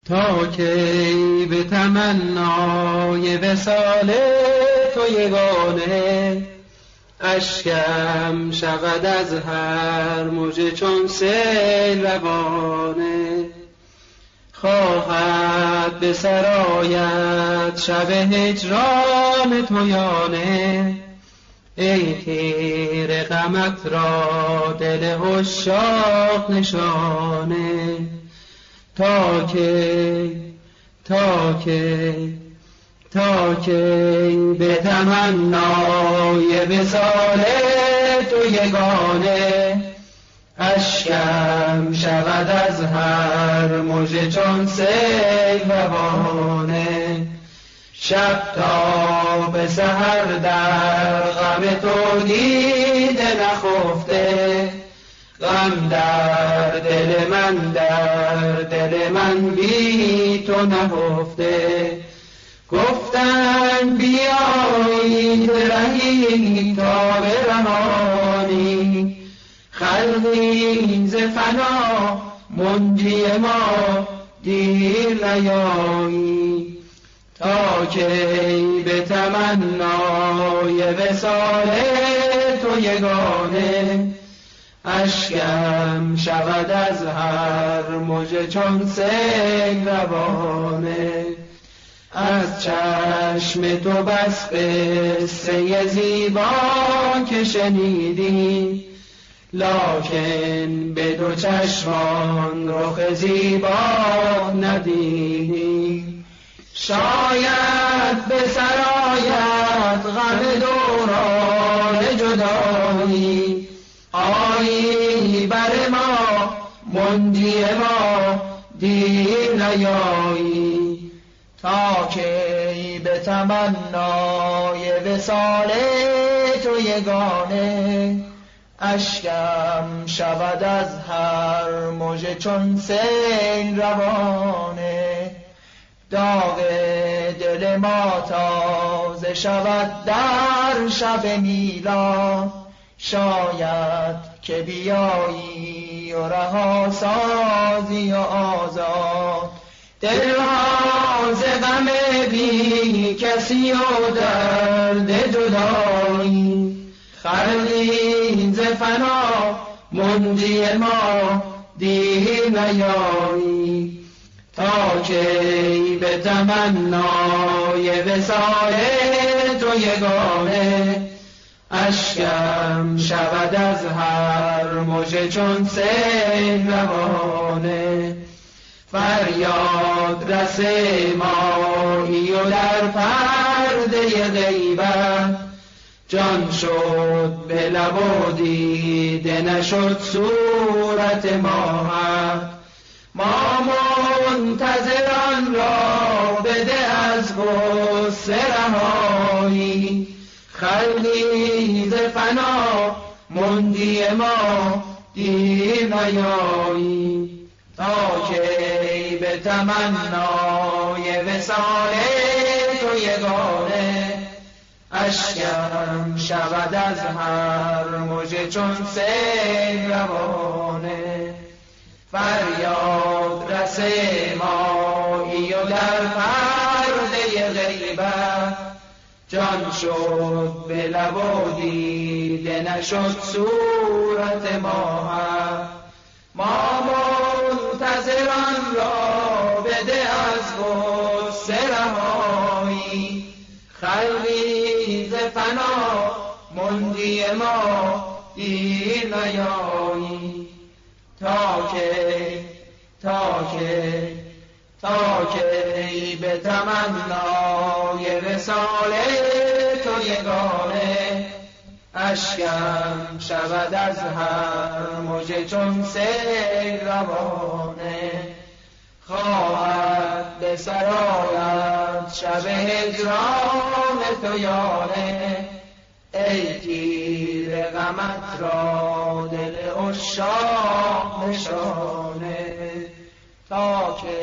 تا کی به تمنای وصال تو یگانه، اشکم شود از هر موج چون سیل روانه. خواهد به سرایت شب هجران تو یانه، ای تیر غمت را دل عشاق نشانه. تا کی به تمنای وصال تو یگانه، اشکم شود از هر موج چون سیل روانه. شب تا به سحر در غم تو دیده نخفته، غم در دل من بی تو نهفته. گفتن بیایید رهی تا برهانی، خلقی ز فنا منجی ما دیر نیایی. تا کی به تمنای وصال تو یگانه، اشکم شود از هر موج چون سیل روانه. از چشم تو بس قصه زیبا که شنیدی، لکن به دو چشمان رخ زیبا ندیدی. شاید به سرایت غم دوران جدایی، آیی بر ما منجی ما دیر نیایی. تا کی به تمنای وصال تو یگانه، اشکم شود از هر موج چون سیل روانه. داغ دل ما تازه شود در شب میلاد، شاید که بیایی و رها سازی و آزاد. دلها ز غم بی کسی و درد جدایی، خلقی ز فنا منجی ما دیر نیایی. تا کی به تمنای وصال تو یگانه، اشکم شود از هر موج چون سیل روانه. فریاد رس مایی و در پرده غیبت، جان شد به لب و دیده نشد صورت ماهت. ما منتظران را بده از غصه رهایی، خلقی ز فنا منجی ما دیر نیایی. تا کی به تمنای وصال تو یگانه، اشکم شود از هر موج چون سیل روانه. فریاد رس مایی و در پرده غیبت، جان شد به لب و دیده نشد صورت ماهت. ما منتظران را بده از غصه رهایی، خلقی ز فنا منجی ما دیر نیایی. تا کی به تمنای وصال تو یگانه، اشکم شود از هر موج چون سیل روانه. خواهد به سرایت شب هجران تو یانه، ای تیر غمت را دل عشاق نشانه. تا که